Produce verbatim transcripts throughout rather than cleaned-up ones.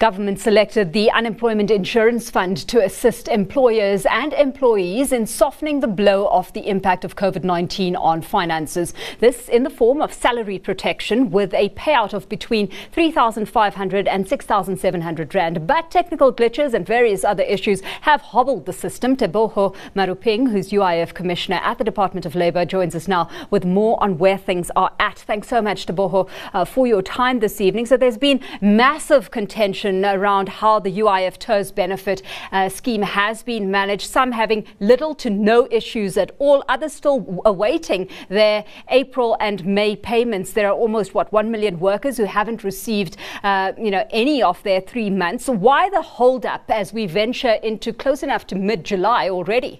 Government selected the Unemployment Insurance Fund to assist employers and employees in softening the blow of the impact of COVID nineteen on finances. This in the form of salary protection with a payout of between three thousand five hundred and six thousand seven hundred rand. But technical glitches and various other issues have hobbled the system. Teboho Maruping, who's U I F Commissioner at the Department of Labour, joins us now with more on where things are at. Thanks so much, Teboho, uh, for your time this evening. So there's been massive contention around how the U I F TERS benefit uh, scheme has been managed, some having little to no issues at all, others still awaiting their April and May payments. There are almost, what, one million workers who haven't received, uh, you know, any of their three months. So why the hold-up as we venture into close enough to mid-July already?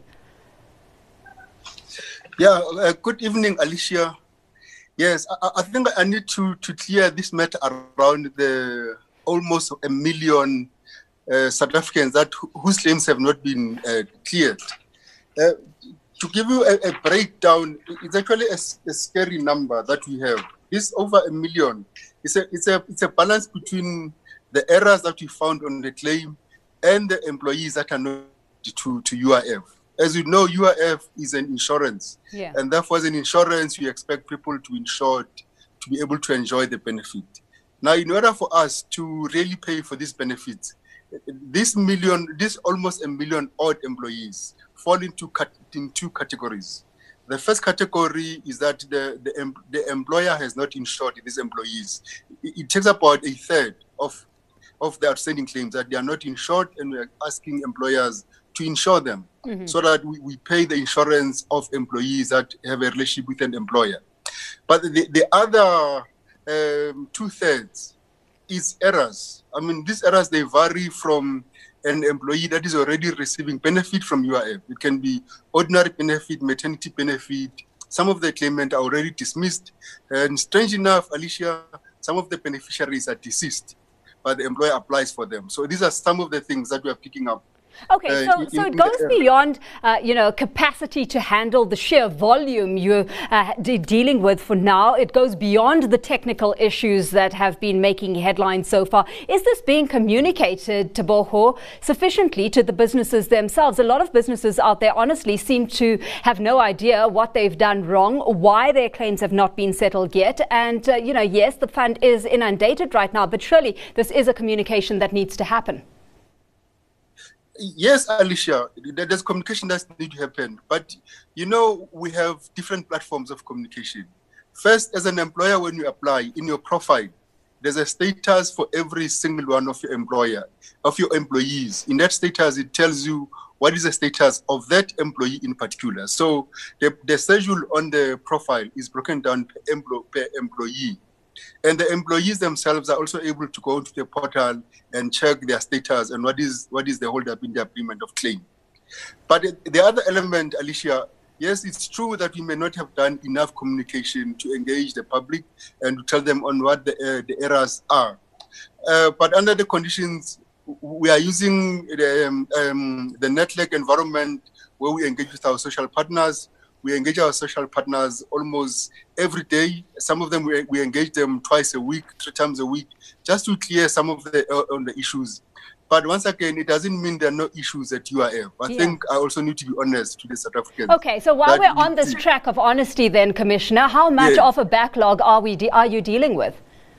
Yeah, uh, good evening, Alicia. Yes, I, I think I need to, to clear this matter around the almost a million uh, South Africans that whose claims have not been uh, cleared. Uh, to give you a, a breakdown, it's actually a, a scary number that we have. This over a million. It's a it's a it's a balance between the errors that we found on the claim and the employees that are not to to U I F. As you know, U I F is an insurance, yeah. and therefore, as an insurance, we expect people to insure to be able to enjoy the benefit. Now, in order for us to really pay for these benefits, this million, this almost a million odd employees fall into in two categories. The first category is that the, the, the employer has not insured these employees. It, it takes about a third of, of the outstanding claims that they are not insured, and we are asking employers to insure them mm-hmm. so that we, we pay the insurance of employees that have a relationship with an employer. But the, the other Um, two-thirds is errors. I mean, these errors, they vary from an employee that is already receiving benefit from U I F. It can be ordinary benefit, maternity benefit. Some of the claimants are already dismissed. And strange enough, Alicia, some of the beneficiaries are deceased, but the employer applies for them. So these are some of the things that we are picking up. Okay, so, uh, so it goes beyond, uh, you know, capacity to handle the sheer volume you're uh, de dealing with for now. It goes beyond the technical issues that have been making headlines so far. Is this being communicated, Teboho, sufficiently to the businesses themselves? A lot of businesses out there honestly seem to have no idea what they've done wrong, why their claims have not been settled yet. And, uh, you know, yes, the fund is inundated right now, but surely this is a communication that needs to happen. Yes, Alicia, there's communication that needs to happen. But, you know, we have different platforms of communication. First, as an employer, when you apply in your profile, there's a status for every single one of your employer, of your employees. In that status, it tells you what is the status of that employee in particular. So the, the schedule on the profile is broken down per, empl per employee. And the employees themselves are also able to go to the portal and check their status and what is what is the hold-up in their payment of claim. But the other element, Alicia, yes, it's true that we may not have done enough communication to engage the public and to tell them on what the, uh, the errors are. Uh, but under the conditions, we are using the, um, um, the NETLAC environment where we engage with our social partners. We engage our social partners almost every day. Some of them, we, we engage them twice a week, three times a week, just to clear some of the, uh, on the issues. But once again, it doesn't mean there are no issues at U I F. I yeah. think I also need to be honest to the South Africans. Okay, so while we're on this track of honesty then, Commissioner, how much yeah. of a backlog are, we de are you dealing with?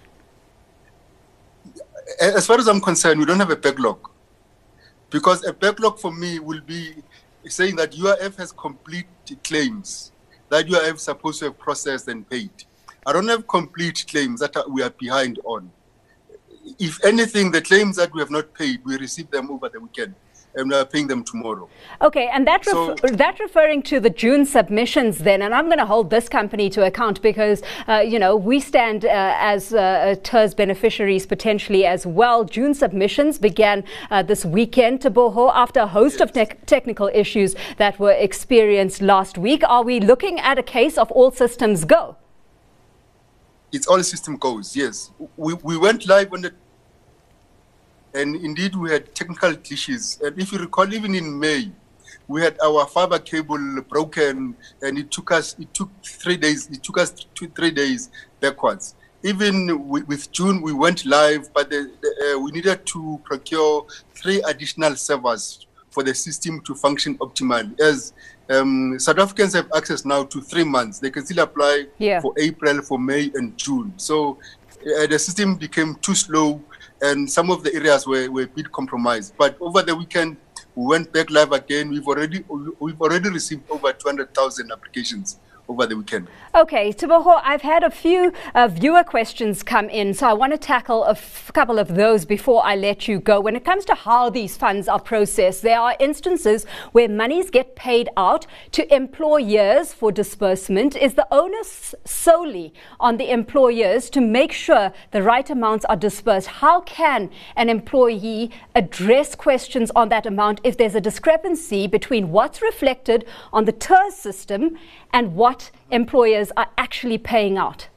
As far as I'm concerned, we don't have a backlog. Because a backlog for me will be saying that U I F has complete claims that U I F is supposed to have processed and paid. I don't have complete claims that are, we are behind on. If anything, the claims that we have not paid, we receive them over the weekend and we are paying them tomorrow. Okay, and that, ref so, that referring to the June submissions then, and I'm going to hold this company to account because, uh, you know, we stand uh, as uh, TERS beneficiaries potentially as well. June submissions began uh, this weekend, Teboho, after a host yes. of te technical issues that were experienced last week. Are we looking at a case of all systems go? It's all system goes, yes. We, we went live on the And indeed, we had technical glitches. And if you recall, even in May, we had our fiber cable broken, and it took us it took three days. It took us two, three days backwards. even with, with June, we went live, but the, the, uh, we needed to procure three additional servers for the system to function optimally. As um, South Africans have access now to three months, they can still apply yeah. for April, for May, and June. So uh, the system became too slow, and some of the areas were, were a bit compromised. But over the weekend, we went back live again. We've already we've already received over two hundred thousand applications over the weekend. Okay, Teboho, I've had a few uh, viewer questions come in, so I want to tackle a f- couple of those before I let you go. When it comes to how these funds are processed, there are instances where monies get paid out to employers for disbursement. Is the onus solely on the employers to make sure the right amounts are disbursed? How can an employee address questions on that amount if there's a discrepancy between what's reflected on the T E R S system and what employers are actually paying out?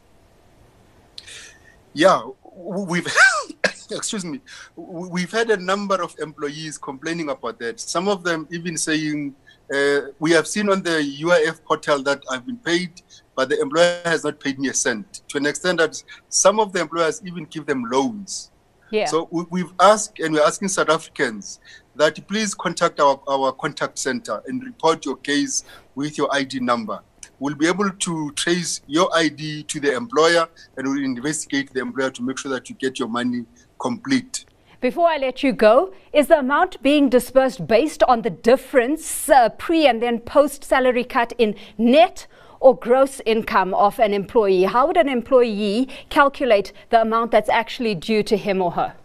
Yeah, we've excuse me, we've had a number of employees complaining about that. Some of them even saying, uh, we have seen on the U I F portal that I've been paid, but the employer has not paid me a cent, to an extent that some of the employers even give them loans. Yeah. So we, we've asked, and we're asking South Africans that please contact our, our contact center and report your case with your I D number. We'll be able to trace your I D to the employer, and we'll investigate the employer to make sure that you get your money complete. Before I let you go, is the amount being disbursed based on the difference uh, pre and then post salary cut in net or gross income of an employee? How would an employee calculate the amount that's actually due to him or her?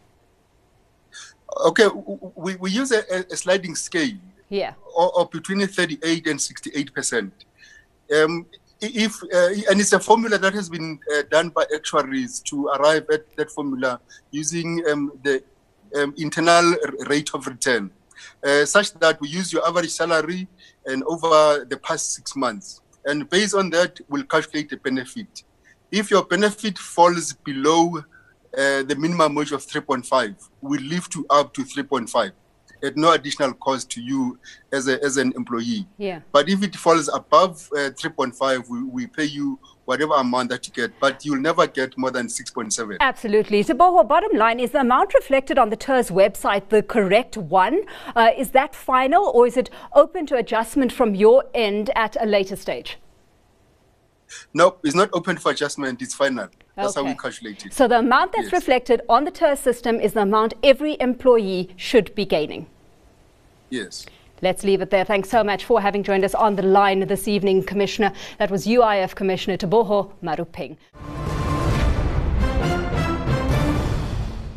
Okay, we, we use a, a sliding scale. Yeah. Or, or between thirty-eight and sixty-eight percent. Um, if uh, and it's a formula that has been uh, done by actuaries to arrive at that formula using um, the um, internal rate of return, uh, such that we use your average salary and over the past six months. And based on that, we'll calculate the benefit. If your benefit falls below uh, the minimum wage of three point five, we'll lift you up to three point five. At no additional cost to you as a as an employee. Yeah. But if it falls above uh, three point five, we, we pay you whatever amount that you get, but you'll never get more than six point seven. Absolutely. So, Teboho, bottom line, is the amount reflected on the T E R S website the correct one? Uh, is that final, or is it open to adjustment from your end at a later stage? No, it's not open for adjustment. It's final. That's okay. how we calculate it. So the amount that's yes. reflected on the T E R S system is the amount every employee should be gaining. Yes. Let's leave it there. Thanks so much for having joined us on the line this evening, Commissioner. That was U I F Commissioner Teboho Maruping.